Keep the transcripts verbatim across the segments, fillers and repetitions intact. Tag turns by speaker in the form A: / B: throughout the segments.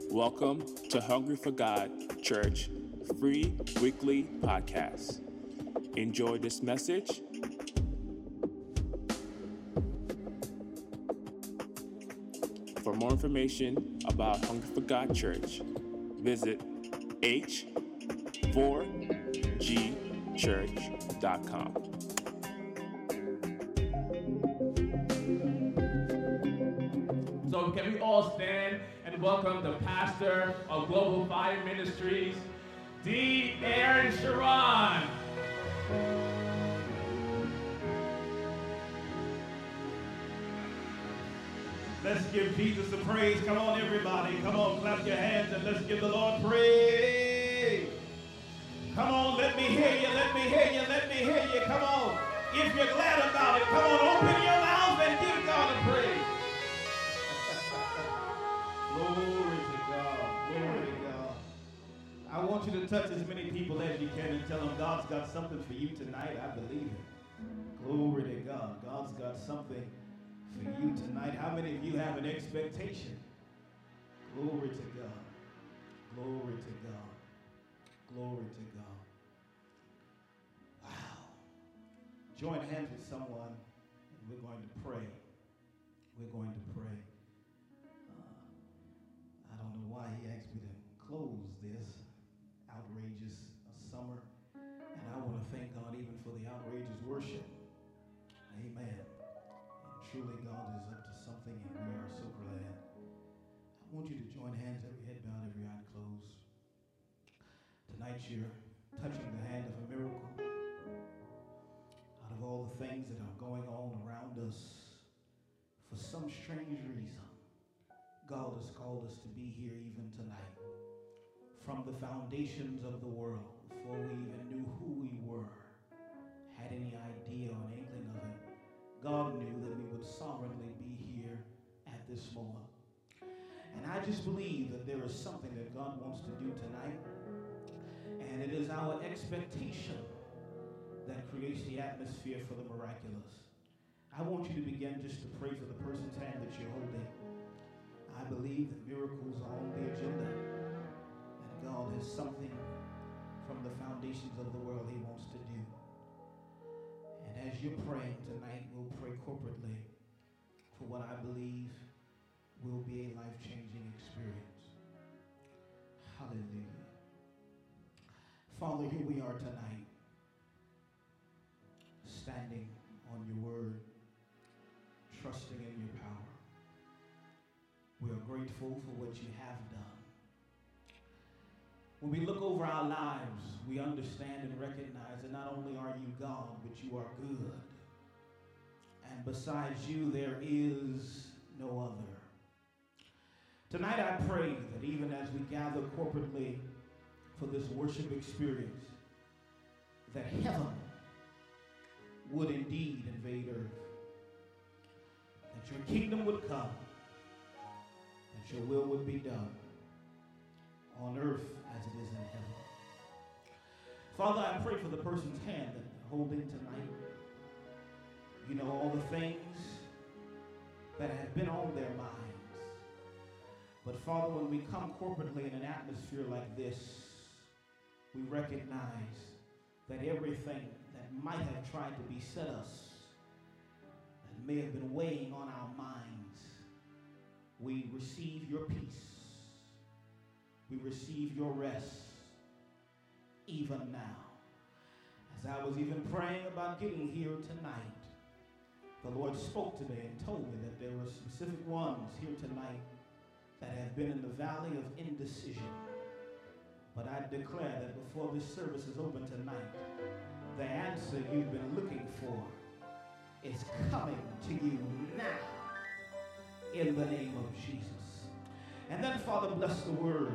A: Welcome to Hungry for God Church free weekly podcast. Enjoy this message. For more information about Hungry for God Church, visit h four g church dot com.
B: So can we all stand and welcome the pastor of Global Fire Ministries, D. Aaron Sharon.
C: Let's give Jesus a praise. Come on, everybody. Come on, clap your hands and let's give the Lord praise. Come on, let me hear you. Let me hear you. Let me hear you. Come on. If you're glad about it, come on, open your mouth and give God a praise. Glory to God. Glory to God. I want you to touch as many people as you can and tell them God's got something for you tonight. I believe it. Glory to God. God's got something for you tonight. How many of you have an expectation? Glory to God. Glory to God. Glory to God. Wow. Join hands with someone and we're going to pray. We're going to pray. Uh, I don't know why he asked me to close this outrageous summer. And I want to thank God even for the outrageous worship. Amen. Truly, God is up to something, and we are so glad. I want you to join hands, every head bowed, every eye closed. Tonight, you're touching the hand of a miracle. Out of all the things that are going on around us, for some strange reason, God has called us to be here even tonight. From the foundations of the world, before we even knew who we were, had any idea or an inkling of it, God knew that we would sovereignly be here at this moment. And I just believe that there is something that God wants to do tonight. And it is our expectation that creates the atmosphere for the miraculous. I want you to begin just to pray for the person's hand that you're holding. I believe that miracles are on the agenda. And God has something from the foundations of the world he wants to do. And as you're praying tonight, we'll pray corporately for what I believe will be a life-changing experience. Hallelujah. Father, here we are tonight, standing on your word, trusting in your power. We are grateful for what you have done. When we look over our lives, we understand and recognize that not only are you God, but you are good. And besides you, there is no other. Tonight I pray that even as we gather corporately for this worship experience, that heaven would indeed invade earth. That your kingdom would come. That your will would be done on earth as it is in heaven. Father, I pray for the person's hand that they're holding tonight. You know all the things that have been on their minds. But Father, when we come corporately in an atmosphere like this, we recognize that everything that might have tried to beset us, that may have been weighing on our minds, we receive your peace. We receive your rest even now. As I was even praying about getting here tonight, the Lord spoke to me and told me that there were specific ones here tonight that have been in the valley of indecision. But I declare that before this service is open tonight, the answer you've been looking for is coming to you now in the name of Jesus. And then, Father, bless the word.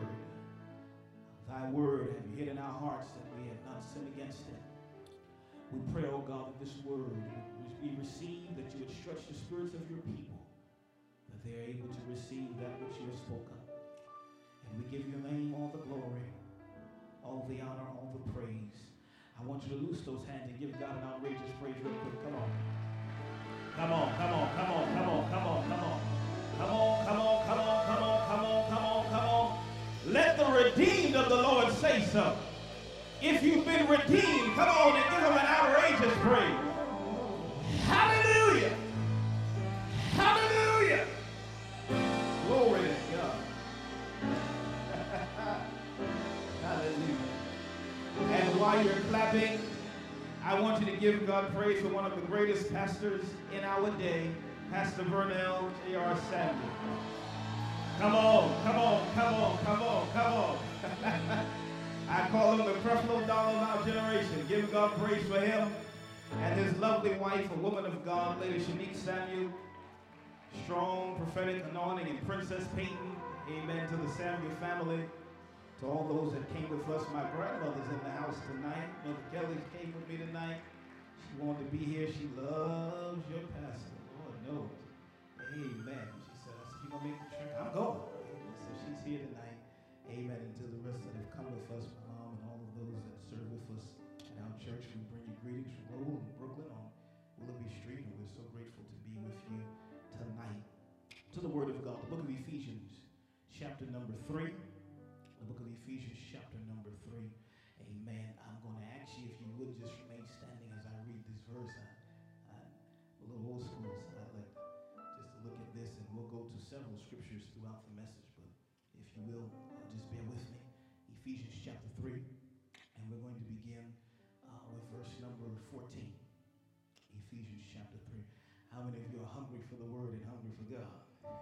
C: Thy word have you hid in our hearts that we have not sinned against it. We pray, oh God, that this word would be received, that you would stretch the spirits of your people, that they are able to receive that which you have spoken. And we give your name all the glory, all the honor, all the praise. I want you to loose those hands and give God an outrageous praise real quick. Come on. Come on, come on, come on, come on, come on, come on. Come on, come on, come on, come on, come on, come on, come on. redeemed of the Lord, say so. If you've been redeemed, come on and give him an outrageous praise. Hallelujah. Hallelujah. Glory to God. Hallelujah. And while you're clapping, I want you to give God praise for one of the greatest pastors in our day, Pastor Vernell J R Samuel. Come on, come on, come on, come on, come on. I call him the Creflo Dollar of our generation. Give God praise for him and his lovely wife, a woman of God, Lady Shanique Samuel. Strong prophetic anointing and Princess Peyton. Amen to the Samuel family. To all those that came with us, my grandmother's in the house tonight. Mother Kelly came with me tonight. She wanted to be here. She loves your pastor. Lord knows. Amen. She said, I said, you gonna make the trip? I'm going. Amen. So she's here tonight. Amen. And to the rest that have come with us, my mom and all of those that serve with us at our church, we bring you greetings from Lowell and Brooklyn on Willoughby Street, and we're so grateful to be with you tonight. To the Word of God, the book of Ephesians, chapter number three. The book of Ephesians, chapter number three. Amen. I'm going to ask you if you would just remain standing as I read this verse. I, I'm a little old school, so I'd like just to look at this, and we'll go to several scriptures throughout the message, but if you will, uh, just bear with me. Ephesians chapter three, and we're going to begin uh, with verse number fourteen. Ephesians chapter three. How many of you are hungry for the word and hungry for God?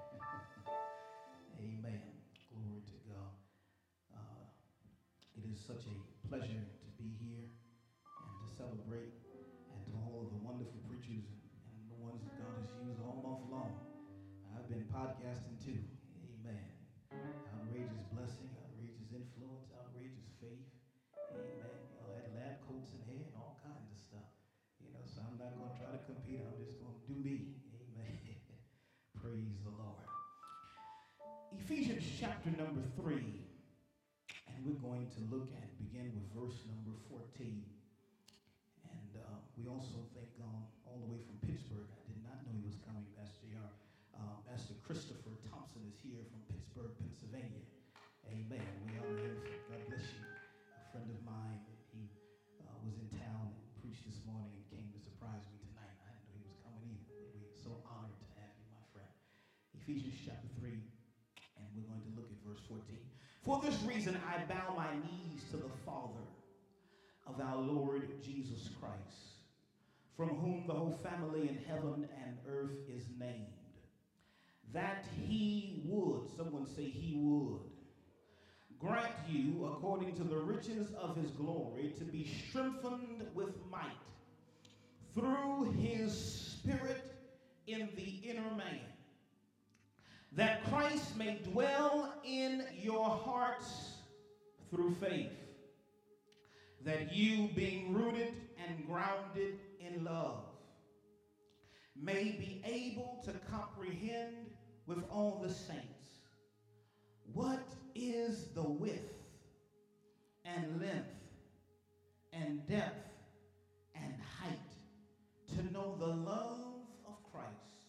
C: Amen. Glory to God. Uh, it is such a pleasure to be here and to celebrate, and to all of the wonderful preachers and, and the ones that God has used all month long. I've been podcasting too. Amen. Outrageous blessing, outrageous influence, outrageous faith. Amen. Y'all had lab coats in hair and all kinds of stuff. You know, so I'm not going to try to compete. I'm just going to do me. Amen. Praise the Lord. Ephesians chapter number three. And we're going to look at, begin with verse number fourteen. And uh, we also thank God all the way from Pittsburgh. I did not know he was coming, Pastor J R. Uh, Pastor Christopher Thompson is here from Pittsburgh, Pennsylvania. Amen. We honor him. God bless you. A friend of mine, he uh, was in town and preached this morning and came to surprise me tonight. I didn't know he was coming either. But we're so honored to have you, my friend. Ephesians chapter three, and we're going to look at verse fourteen. For this reason, I bow my knees to the Father of our Lord Jesus Christ, from whom the whole family in heaven and earth is named, that he would, someone say he would, grant you, according to the riches of his glory, to be strengthened with might through his Spirit in the inner man, that Christ may dwell in your hearts through faith, that you, being rooted and grounded in love, may be able to comprehend with all the saints what is the width and length and depth and height, to know the love of Christ,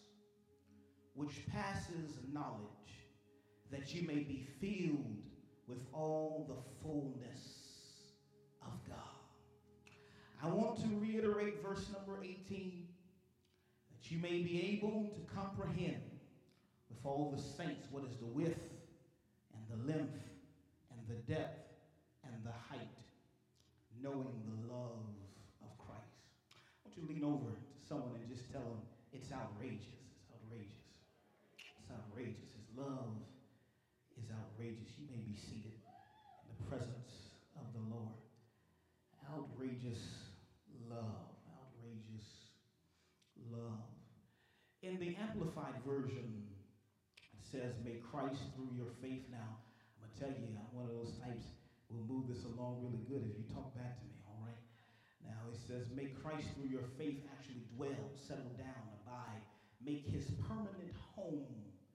C: which passes knowledge, that you may be filled with all the fullness of God. I want to reiterate verse number eighteen, that you may be able to comprehend with all the saints what is the width and the length and the depth and the height, knowing the love of Christ. I want you to lean over to someone and just tell them, it's outrageous, it's outrageous. It's outrageous. His love is outrageous. You may be seated in the presence of the Lord. Outrageous love. Outrageous love. In the Amplified Version, it says, may Christ through your faith. Now, I'm going to tell you, I'm one of those types who will move this along really good if you talk back to me, all right? Now, it says, may Christ through your faith actually dwell, settle down, abide, make his permanent home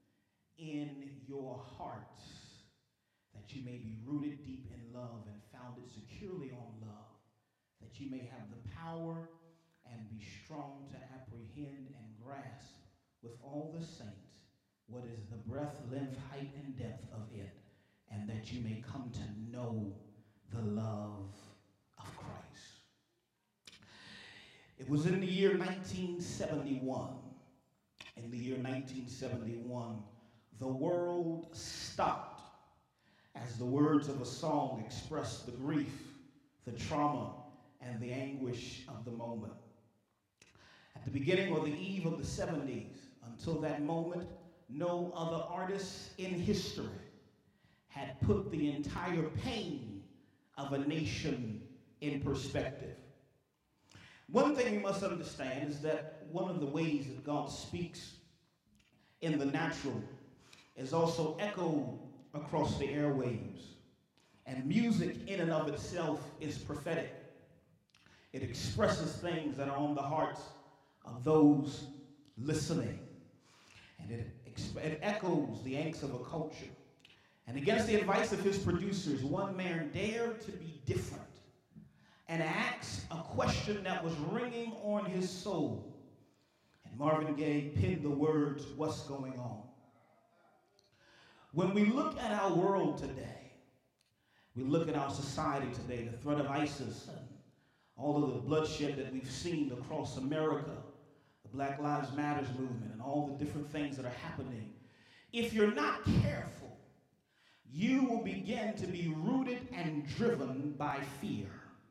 C: in your hearts, that you may be rooted deep in love and founded securely on love, that you may have the power and be strong to apprehend and grasp with all the saints what is the breadth, length, height, and depth of it, and that you may come to know the love of Christ. It was in the year nineteen seventy-one. In the year nineteen seventy-one, the world stopped as the words of a song expressed the grief, the trauma, and the anguish of the moment. At the beginning or the eve of the seventies, until that moment, no other artist in history had put the entire pain of a nation in perspective. One thing you must understand is that one of the ways that God speaks in the natural is also echoed across the airwaves. And music in and of itself is prophetic. It expresses things that are on the hearts of those listening. And it, it echoes the angst of a culture. And against the advice of his producers, one man dared to be different and asked a question that was ringing on his soul. And Marvin Gaye penned the words, "What's going on?" When we look at our world today, we look at our society today, the threat of ISIS and all of the bloodshed that we've seen across America, the Black Lives Matter movement, and all the different things that are happening. If you're not careful, you will begin to be rooted and driven by fear.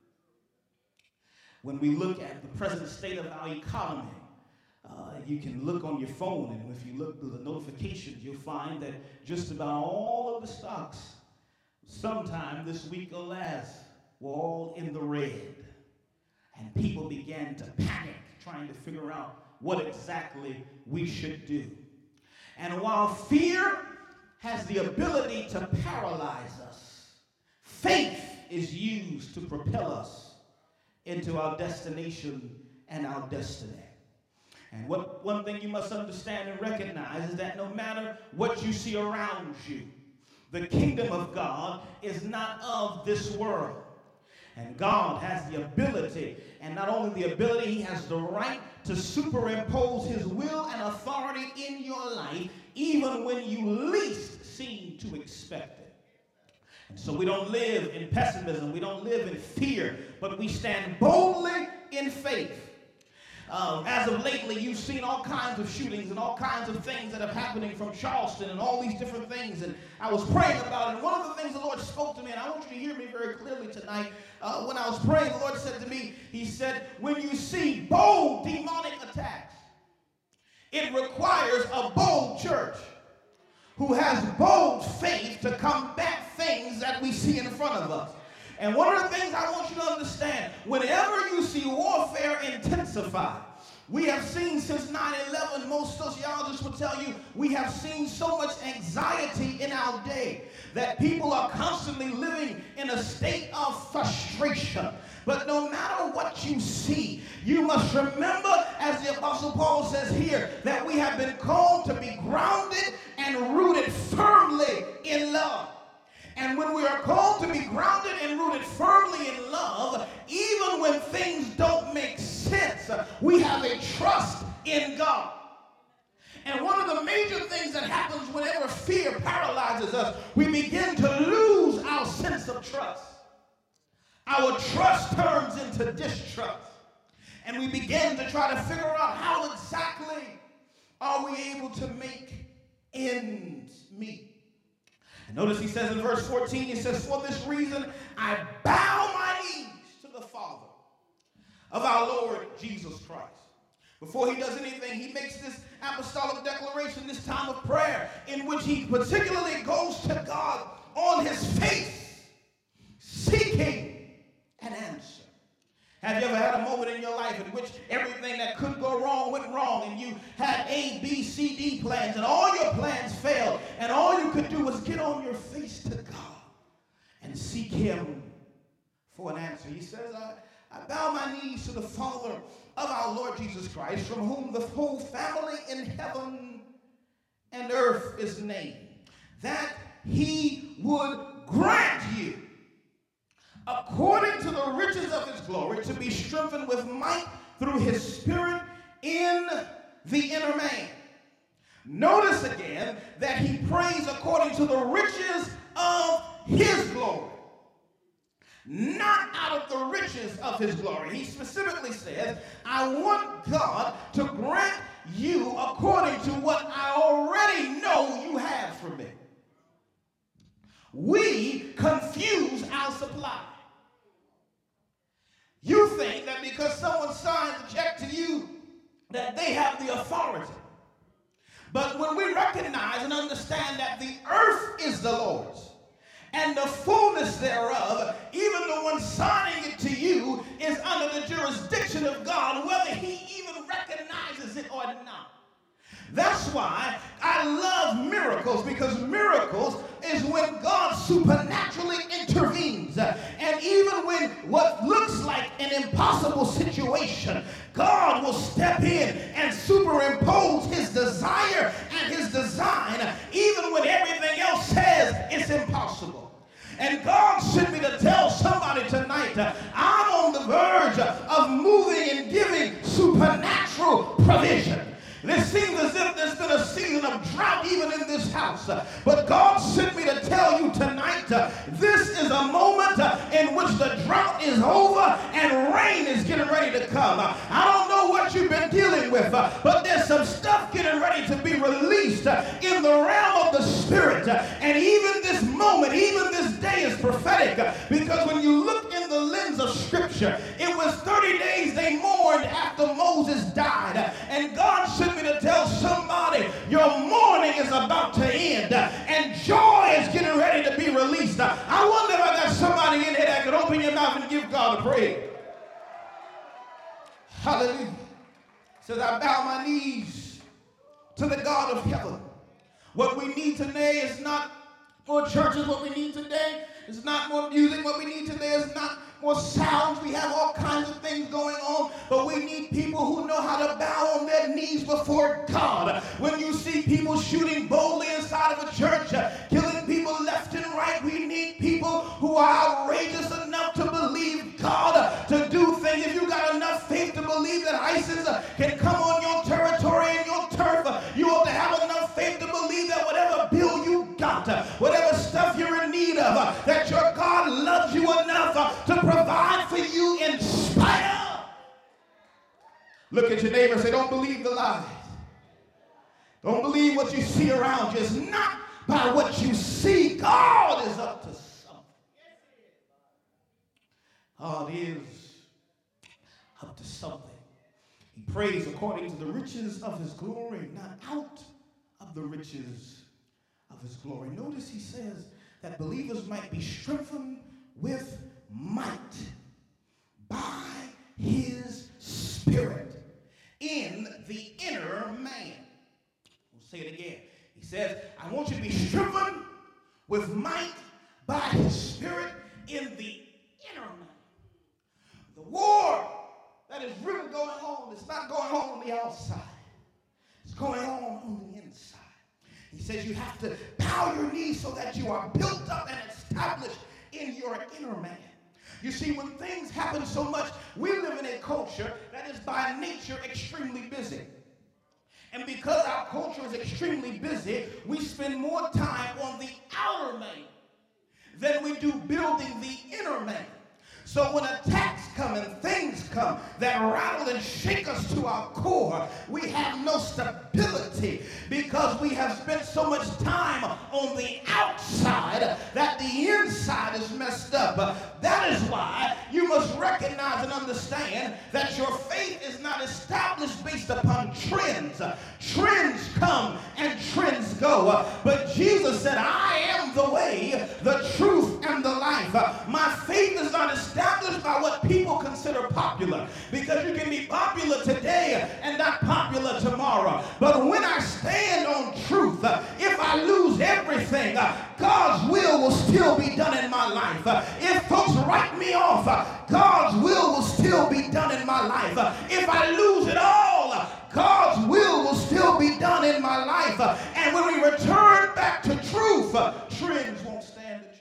C: When we look at the present state of our economy, uh, you can look on your phone, and if you look through the notifications, you'll find that just about all of the stocks, sometime this week or last, were all in the red. And people began to panic, trying to figure out what exactly we should do. And while fear has the ability to paralyze us, faith is used to propel us into our destination and our destiny. And what one thing you must understand and recognize is that no matter what you see around you, the kingdom of God is not of this world. And God has the ability, and not only the ability, he has the right to superimpose his will and authority in your life, even when you least seem to expect it. And so we don't live in pessimism, we don't live in fear, but we stand boldly in faith. Um, as of lately, you've seen all kinds of shootings and all kinds of things that are happening from Charleston and all these different things. And I was praying about it. And one of the things the Lord spoke to me, and I want you to hear me very clearly tonight. Uh, when I was praying, the Lord said to me, he said, when you see bold demonic attacks, it requires a bold church who has bold faith to combat things that we see in front of us. And one of the things I want you to understand, whenever you see warfare intensify, we have seen since nine eleven, most sociologists will tell you, we have seen so much anxiety in our day that people are constantly living in a state of frustration. But no matter what you see, you must remember, as the Apostle Paul says here, that we have been called to be grounded and rooted firmly in love. And when we are called to be grounded and rooted firmly in love, even when things don't make sense, we have a trust in God. And one of the major things that happens whenever fear paralyzes us, we begin to lose our sense of trust. Our trust turns into distrust. And we begin to try to figure out how exactly are we able to make ends meet. And notice he says in verse fourteen, he says, for this reason I bow my knees to the Father of our Lord Jesus Christ. Before he does anything, he makes this apostolic declaration, this time of prayer, in which he particularly goes to God on his face, seeking an answer. Have you ever had a moment in your life in which everything that could go wrong went wrong, and you had A, B, C, D plans, and all your plans failed, and all you could do was get on your face to God and seek him for an answer? He says, I, I bow my knees to the Father of our Lord Jesus Christ, from whom the whole family in heaven and earth is named, that he would grant you, according to the riches of his glory, to be strengthened with might through his Spirit in the inner man. Notice again that he prays according to the riches of of his glory, not out of the riches of his glory. He specifically says, I want God to grant you according to what I already know you have for me. We confuse our supply. You think that because someone signs a check to you that they have the authority. But when we recognize and understand that the earth is the Lord's and the fullness thereof, even the one signing it to you is under the jurisdiction of God, whether he even recognizes it or not. That's why I love miracles, because miracles is when God supernaturally intervenes. And even when what looks like an impossible situation, God will step in and superimpose his desire and his design, even when everything else says it's impossible. And God sent me to tell somebody tonight, uh, I'm on the verge of moving and giving supernatural provision. It seems as if there's been a season of drought even in this house. Uh, but God sent me to tell you tonight, uh, this is a moment uh, in which the drought is over and rain is getting ready to come. Uh, I don't know what you've been dealing with, uh, but there's some stuff getting ready to be released uh, in the realm of the spirit. Uh, and even this moment, even this day is prophetic, uh, because when you look in the lens of scripture, it was thirty days they mourned after Moses died. Uh, and God sent me to tell somebody your mourning is about to end uh, and joy is getting ready to be released. Uh, I wonder if I got somebody in here that could open your mouth and give God a praise. Hallelujah. Says, I bow my knees to the God of heaven. What we need today is not more churches. What we need today is not more music. What we need today is not more sounds. We have all kinds of things going on, but we need people who know how to bow on their knees before God. When you see people shooting boldly inside of a church, uh, killing people left and right, we need people who are outrageous enough to believe God uh, to do things. If you got enough faith to believe that ISIS uh, can come on your territory and your turf, uh, you ought to have enough faith to believe that whatever bill you got, uh, whatever stuff you're in need of, uh, that your God loves you enough uh, to provide for you in spite of. Look at your neighbor and say, don't believe the lies. Don't believe what you see around you. It's not by what you see. God is up to something. God is up to something. He prays according to the riches of his glory, not out of the riches of his glory. Notice he says that believers might be strengthened with might by his spirit in the inner man. We'll say it again. He says, I want you to be strengthened with might by his spirit in the inner man. The war that is really going on is not going on on the outside. It's going on on the inside. He says you have to bow your knees so that you are built up and established in your inner man. You see, when things happen so much, we live in a culture that is by nature extremely busy. And because our culture is extremely busy, we spend more time on the outer man than we do building the inner man. So when attacks come and things come that rattle and shake us to our core, we have no stability because we have spent so much time on the outside that the inside is messed up. That is why you must recognize and understand that your faith is not established based upon trends. Trends come and trends go. But Jesus said, I am the way, the truth, and the life. My faith is not established established by what people consider popular, because you can be popular today and not popular tomorrow. But when I stand on truth, if I lose everything, God's will will still be done in my life. If folks write me off, God's will will still be done in my life. If I lose it all, God's will will still be done in my life. And when we return back to truth, trends won't stand a chance.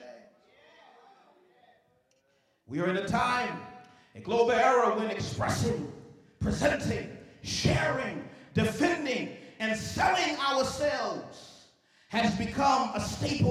C: We are in a time, a global era, when expressing, presenting, sharing, defending, and selling ourselves has become a staple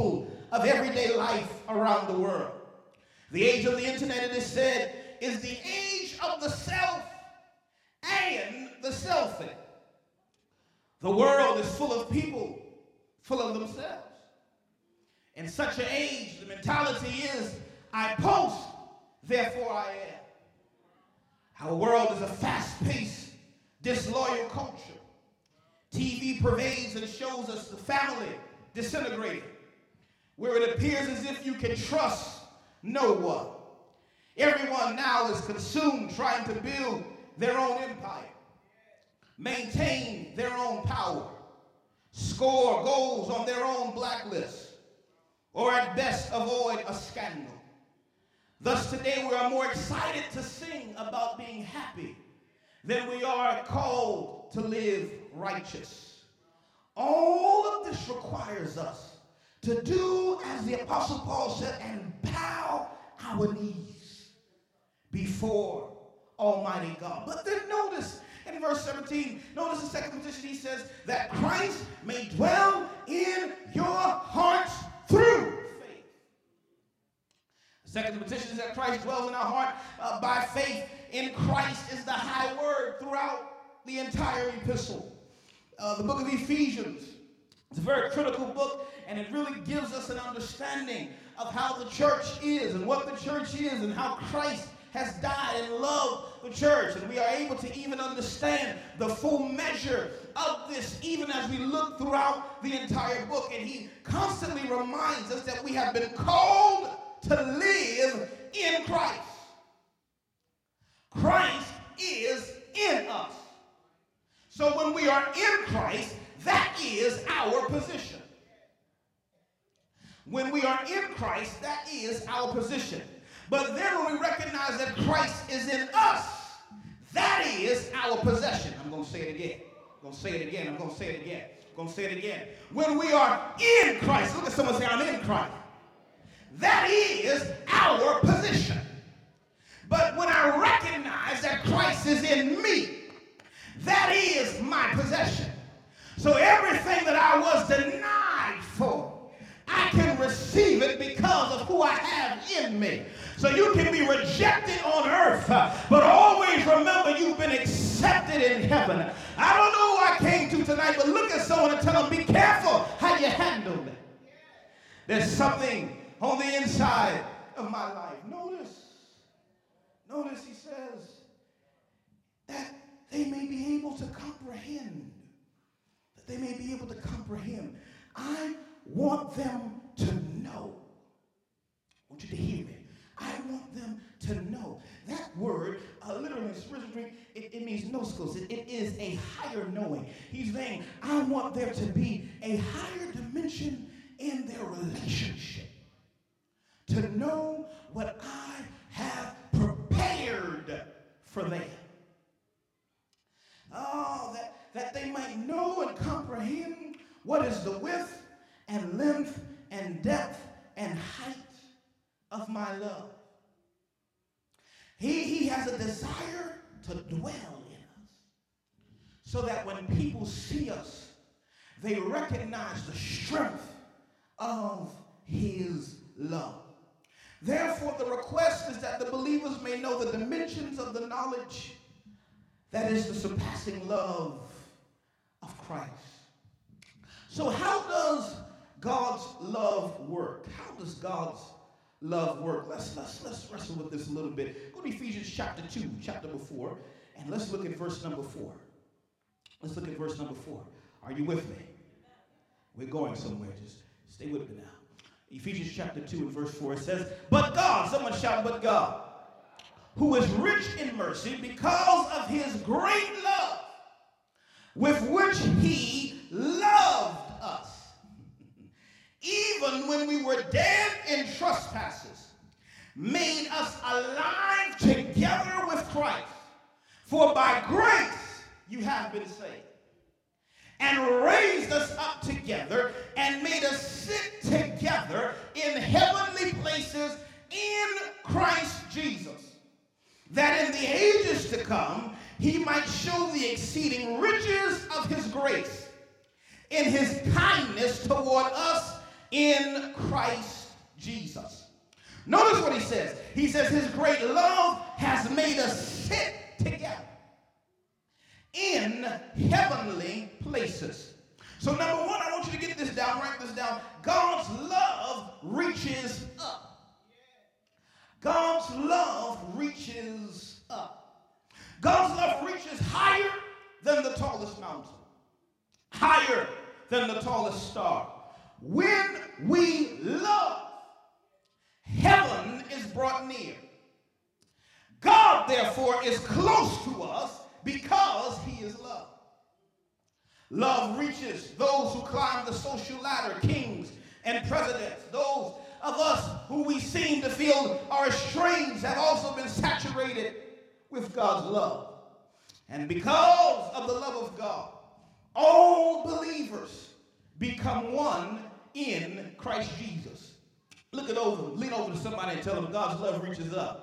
C: of everyday life around the world. The age of the internet, it is said, is the age of the self and the selfie. The world is full of people, full of themselves. In such an age, the mentality is, I post, therefore I am. Our world is a fast-paced, disloyal culture. T V pervades and shows us the family disintegrating, where it appears as if you can trust no one. Everyone now is consumed trying to build their own empire, maintain their own power, score goals on their own blacklist, or at best avoid a scandal. Thus today we are more excited to sing about being happy than we are called to live righteous. All of this requires us to do as the Apostle Paul said, and bow our knees before Almighty God. But then notice in verse seventeen, notice the second petition, he says that Christ may dwell in your hearts through faith. The second petition is that Christ dwells in our heart uh, by faith in Christ is the high word throughout the entire epistle. Uh, the book of Ephesians, it's a very critical book, and it really gives us an understanding of how the church is and what the church is and how Christ has died and loved the church. And we are able to even understand the full measure of this even as we look throughout the entire book. And he constantly reminds us that we have been called to live in Christ. Christ is in us. So when we are in Christ, that is our position. When we are in Christ, that is our position. But then when we recognize that Christ is in us, that is our possession. I'm going to say it again. I'm going to say it again. I'm going to say it again. I'm going to say it again. When we are in Christ, look at someone say, I'm in Christ. That is our position. But when I recognize that Christ is in me, that is my possession. So everything that I was denied for, I can receive it because of who I have in me. So you can be rejected on earth, but always remember you've been accepted in heaven. I don't know who I came to tonight, but look at someone and tell them, be careful how you handle it. There's something on the inside of my life. Notice, notice he says that they may be able to comprehend. That they may be able to comprehend. I want them to know. I want you to hear me. I want them to know. That word, uh, literally in spiritual Greek, it, it means noskos. It, it is a higher knowing. He's saying, I want there to be a higher dimension in their relationship. To know what I have prepared for them. Oh, that, that they might know and comprehend what is the width and length and depth and height of my love. He, he has a desire to dwell in us so that when people see us, they recognize the strength of his love. Therefore, the request is that the believers may know the dimensions of the knowledge that is the surpassing love of Christ. So how does God's love work? How does God's love work? Let's, let's, let's wrestle with this a little bit. Go to Ephesians chapter two, chapter number four, and let's look at verse number four. Let's look at verse number four. Are you with me? We're going somewhere. Just stay with me now. Ephesians chapter two and verse four, it says, but God, someone shout, but God, who is rich in mercy because of his great love with which he loved us. Even when we were dead in trespasses, made us alive together with Christ. For by grace you have been saved. And raised us up together and made us sit together in heavenly places in Christ Jesus, that in the ages to come he might show the exceeding riches of his grace in his kindness toward us in Christ Jesus. Notice what he says. He says his great love has made us sit together in heavenly places. So number one, I want you to get this down, write this down. God's love reaches up. God's love reaches up. God's love reaches higher than the tallest mountain, higher than the tallest star. When we love, heaven is brought near. God, therefore, is close to us because he is love. Love reaches those who climb the social ladder, kings and presidents. Those of us who we seem to feel are estranged have also been saturated with God's love. And because of the love of God, all believers become one in Christ Jesus. Look it over, lean over to somebody and tell them God's love reaches up.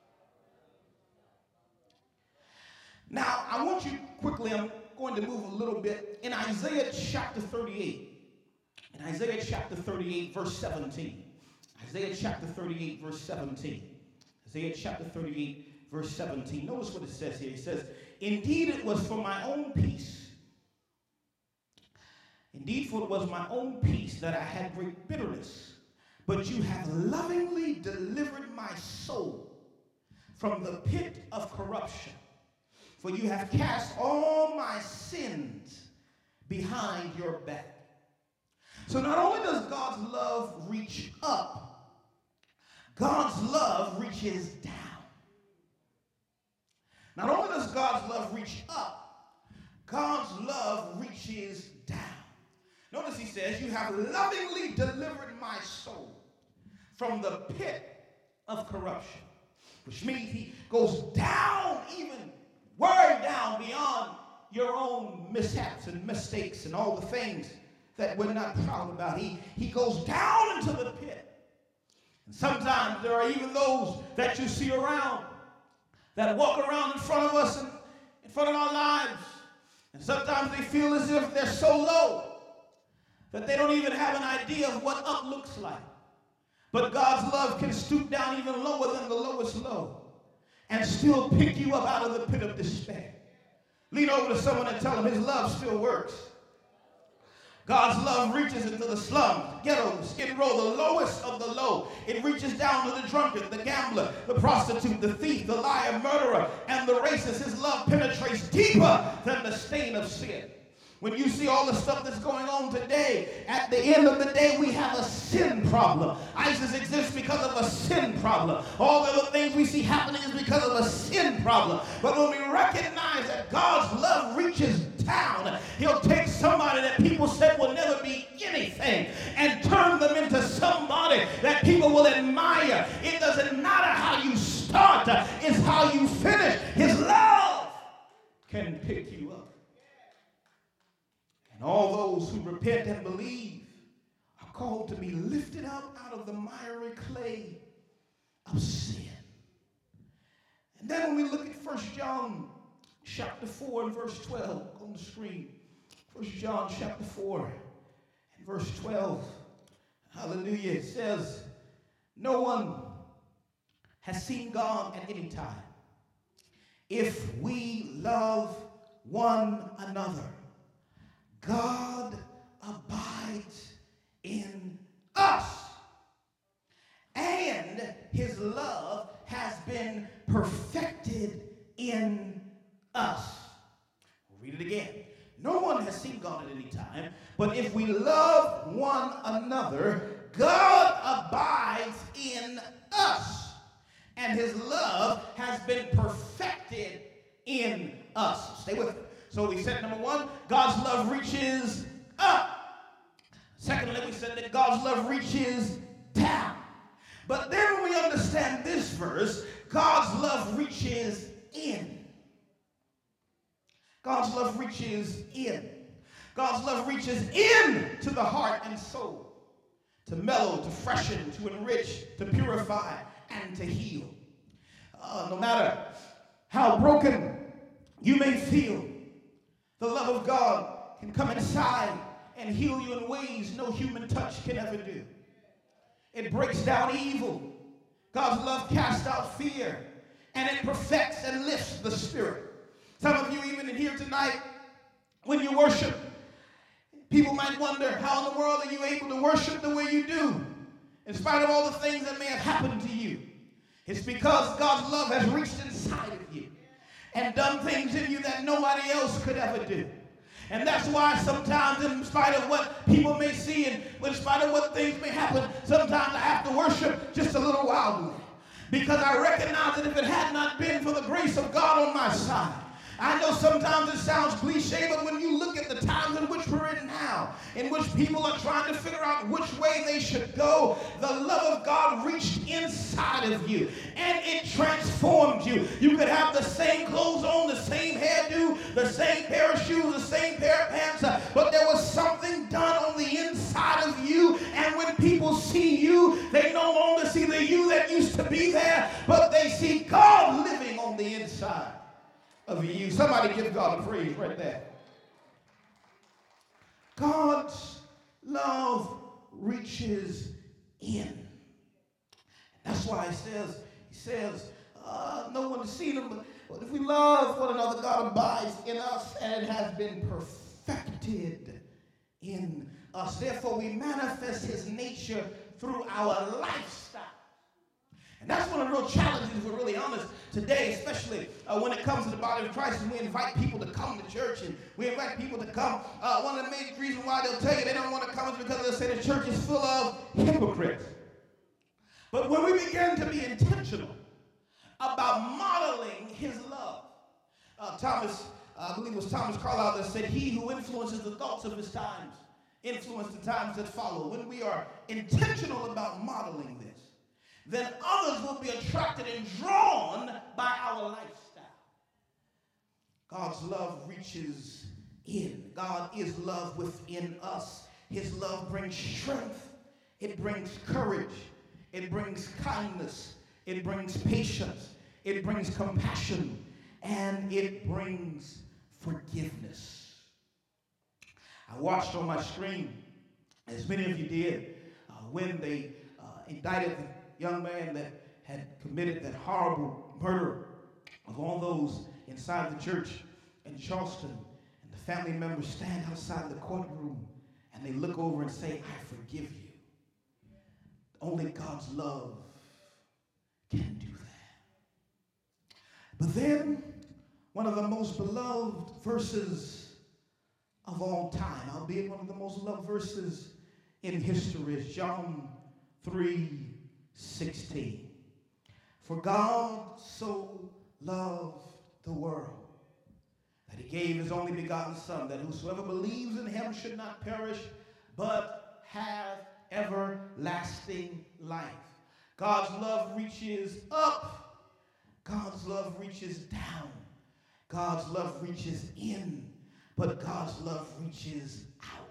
C: Now, I want you quickly, I'm going to move a little bit. In Isaiah chapter thirty-eight, in Isaiah chapter thirty-eight, verse seventeen. Isaiah chapter thirty-eight, verse seventeen. Isaiah chapter thirty-eight, verse seventeen. Notice what it says here. It says, indeed it was for my own peace. Indeed, for it was my own peace that I had great bitterness. But you have lovingly delivered my soul from the pit of corruption. For you have cast all my sins behind your back. So not only does God's love reach up, God's love reaches down. Not only does God's love reach up, God's love reaches down. Notice he says, you have lovingly delivered my soul from the pit of corruption. Which means he goes down, even way down beyond your own mishaps and mistakes and all the things that we're not proud about. He, he goes down into the pit. And sometimes there are even those that you see around that walk around in front of us and in front of our lives. And sometimes they feel as if they're so low that they don't even have an idea of what up looks like. But God's love can stoop down even lower than the lowest low and still pick you up out of the pit of despair. Lean over to someone and tell them his love still works. God's love reaches into the slums, ghettos, skid row, the lowest of the low. It reaches down to the drunkard, the gambler, the prostitute, the thief, the liar, murderer, and the racist. His love penetrates deeper than the stain of sin. When you see all the stuff that's going on today, at the end of the day, we have a sin problem. ISIS exists because of a sin problem. All the other things we see happening is because of a sin problem. But when we recognize that God's love reaches down, he'll take somebody that people said will never be anything and turn them into somebody that people will admire. It doesn't matter how you start, it's how you finish. His love can pick you up. And all those who repent and believe are called to be lifted up out of the miry clay of sin. And then when we look at First John chapter four and verse twelve on the screen. First John chapter four and verse twelve. Hallelujah. It says, no one has seen God at any time. If we love one another, God abides in us, and his love has been perfected in us. We'll read it again. No one has seen God at any time, but if we love one another, God abides in us, and his love has been perfected in us. Stay with me. So we said, number one, God's love reaches up. Secondly, we said that God's love reaches down. But then when we understand this verse, God's love reaches in. God's love reaches in. God's love reaches in to the heart and soul, to mellow, to freshen, to enrich, to purify, and to heal. Uh, no matter how broken you may feel, the love of God can come inside and heal you in ways no human touch can ever do. It breaks down evil. God's love casts out fear, and it perfects and lifts the spirit. Some of you even in here tonight, when you worship, people might wonder, how in the world are you able to worship the way you do, in spite of all the things that may have happened to you? It's because God's love has reached inside of you and done things in you that nobody else could ever do. And that's why sometimes, in spite of what people may see and in spite of what things may happen, sometimes I have to worship just a little wildly. Because I recognize that if it had not been for the grace of God on my side, I know sometimes it sounds cliche, but when you look at the times in which we're in now, in which people are trying to figure out which way they should go, the love of God reached inside of you, and it transformed you. You could have the same clothes on, the same hairdo, the same pair of shoes, the same pair of pants, uh, but there was something done on the inside of you, and when people see you, they no longer see the you that used to be there, but they see God living on the inside of you. Somebody give God a praise right there. God's love reaches in. That's why he says, he says, uh, no one has seen him, but, but if we love one another, God abides in us, and it has been perfected in us. Therefore, we manifest his nature through our lifestyle. And that's one of the real challenges, if we're really honest, today, especially uh, when it comes to the body of Christ, and we invite people to come to church, and we invite people to come. Uh, one of the main reasons why they'll tell you they don't want to come is because they'll say the church is full of hypocrites. But when we begin to be intentional about modeling his love, uh, Thomas, uh, I believe it was Thomas Carlyle that said, he who influences the thoughts of his times, influence the times that follow. When we are intentional about modeling this, then others will be attracted and drawn by our lifestyle. God's love reaches in. God is love within us. His love brings strength. It brings courage. It brings kindness. It brings patience. It brings compassion. And it brings forgiveness. I watched on my screen, as many of you did, uh, when they uh, indicted the young man that had committed that horrible murder of all those inside the church in Charleston, and the family members stand outside the courtroom and they look over and say, I forgive you. Only God's love can do that. But then, one of the most beloved verses of all time, albeit one of the most loved verses in history, is John three sixteen. For God so loved the world that he gave his only begotten Son, that whosoever believes in him should not perish, but have everlasting life. God's love reaches up. God's love reaches down. God's love reaches in. But God's love reaches out.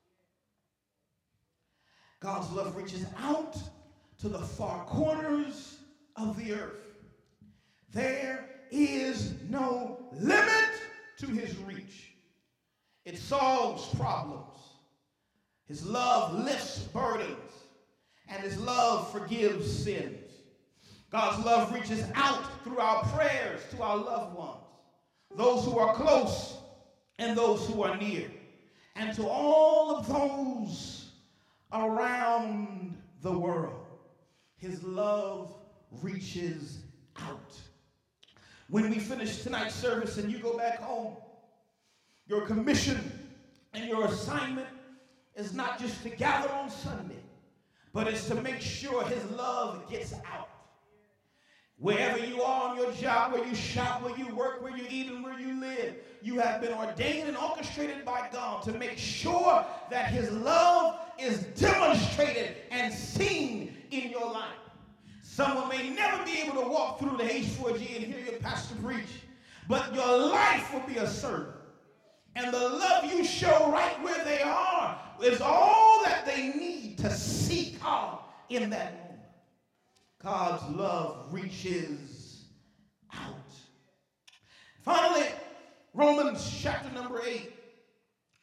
C: God's love reaches out to the far corners of the earth. There is no limit to his reach. It solves problems. His love lifts burdens, and his love forgives sins. God's love reaches out through our prayers to our loved ones, those who are close and those who are near, and to all of those around the world. His love reaches out. When we finish tonight's service and you go back home, your commission and your assignment is not just to gather on Sunday, but it's to make sure his love gets out. Wherever you are on your job, where you shop, where you work, where you eat, and where you live, you have been ordained and orchestrated by God to make sure that his love is demonstrated and seen in your life. Someone may never be able to walk through the H four G and hear your pastor preach, but your life will be a servant. And the love you show right where they are is all that they need to see God in that moment. God's love reaches out. Finally, Romans chapter number eight,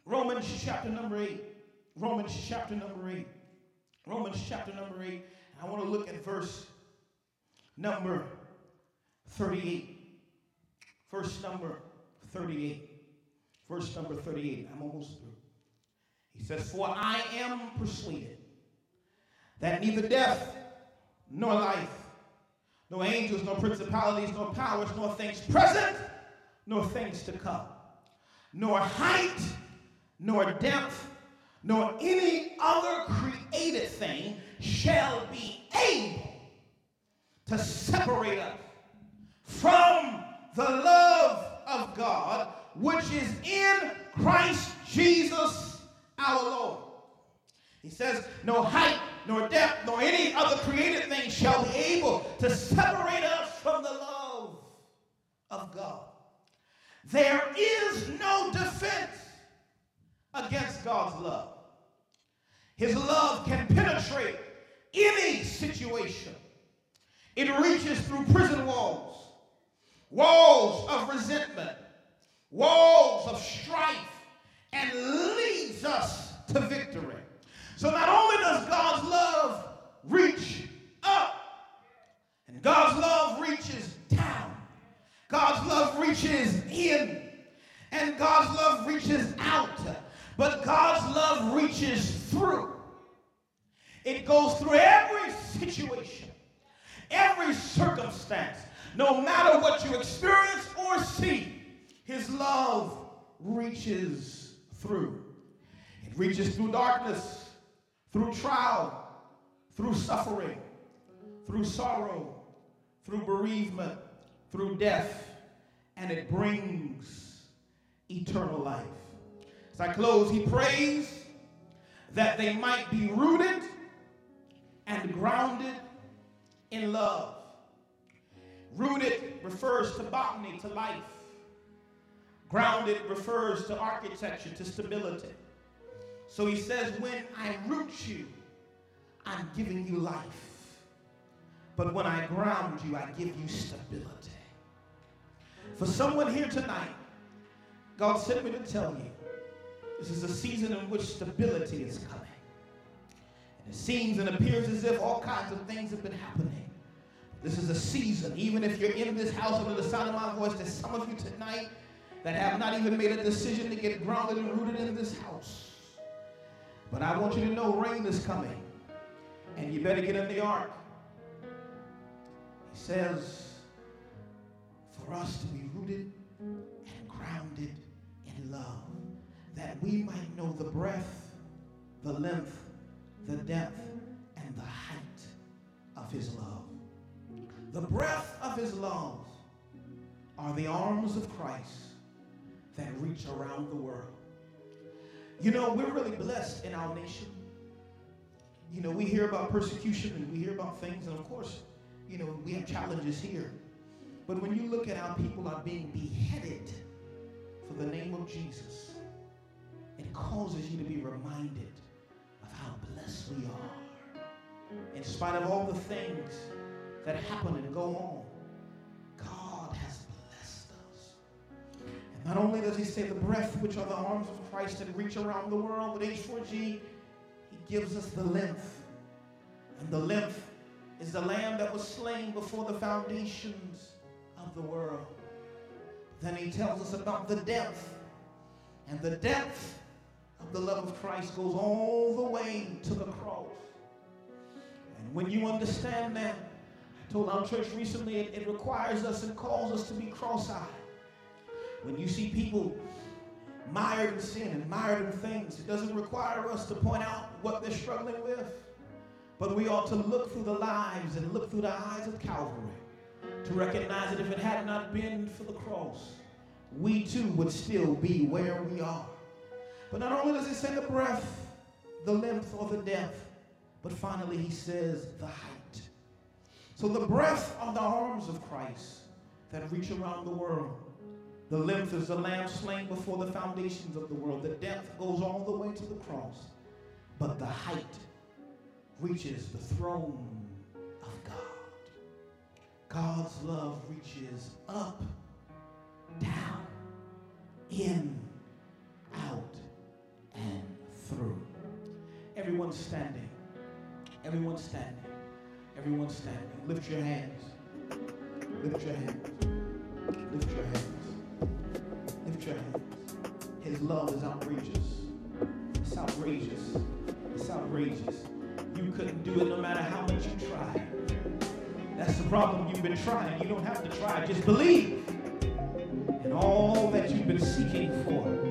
C: Romans chapter number eight. Romans chapter number eight. Romans chapter number eight. I want to look at verse number thirty-eight. Verse number thirty-eight. Verse number thirty-eight. I'm almost through. He says, for I am persuaded that neither death nor life, nor angels, nor principalities, nor powers, nor things present, nor things to come, nor height, nor depth, nor any other created thing shall be able to separate us from the love of God, which is in Christ Jesus our Lord. He says, no height, nor depth, nor any other created thing shall be able to separate us from the love of God. There is no defense against God's love. His love can penetrate any situation. It reaches through prison walls, walls of resentment, walls of strife, and leads us to victory. So not only does God's love reach up, and God's love reaches down, God's love reaches in, and God's love reaches out, but God's love reaches through. It goes through every situation, every circumstance. No matter what you experience or see, his love reaches through. It reaches through darkness, through trial, through suffering, through sorrow, through bereavement, through death, and it brings eternal life. As I close, he prays that they might be rooted and grounded in love. Rooted refers to botany, to life. Grounded refers to architecture, to stability. So he says, when I root you, I'm giving you life. But when I ground you, I give you stability. For someone here tonight, God sent me to tell you, this is a season in which stability is coming. And it seems and appears as if all kinds of things have been happening. This is a season, even if you're in this house under the sound of my voice, there's some of you tonight that have not even made a decision to get grounded and rooted in this house. But I want you to know rain is coming, and you better get in the ark. He says, for us to be rooted and grounded in love, that we might know the breadth, the length, the depth, and the height of his love. The breadth of his love are the arms of Christ that reach around the world. You know, we're really blessed in our nation. You know, we hear about persecution and we hear about things, and of course, you know, we have challenges here. But when you look at how people are being beheaded for the name of Jesus, it causes you to be reminded of how blessed we are. In spite of all the things that happen and go on, God has blessed us. And not only does he say the breadth, which are the arms of Christ that reach around the world, but H four G, he gives us the length. And the length is the lamb that was slain before the foundations of the world. Then he tells us about the depth. And the depth of the love of Christ goes all the way to the cross. And when you understand that, I told our church recently, it, it requires us and calls us to be cross-eyed. When you see people mired in sin and mired in things, it doesn't require us to point out what they're struggling with, but we ought to look through the lives and look through the eyes of Calvary to recognize that if it had not been for the cross, we too would still be where we are. But not only does he say the breadth, the length, or the depth, but finally he says the height. So the breadth are the arms of Christ that reach around the world. The length is the lamb slain before the foundations of the world. The depth goes all the way to the cross. But the height reaches the throne of God. God's love reaches up, down, in, out, standing. Everyone standing. Everyone standing. Lift your hands. Lift your hands. Lift your hands. Lift your hands. His love is outrageous. It's outrageous. It's outrageous. You couldn't do it no matter how much you tried. That's the problem. You've been trying. You don't have to try. Just believe in all that you've been seeking for.